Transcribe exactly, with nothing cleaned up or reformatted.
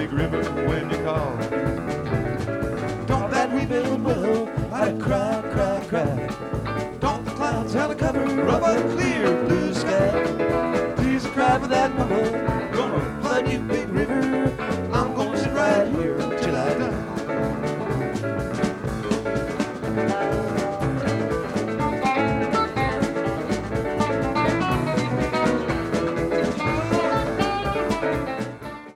big river when you call. Don't that rebuild willow, I'd cry, cry, cry. Don't the clouds have a cover of a clear blue sky? Please cry for that mama, gonna flood you big river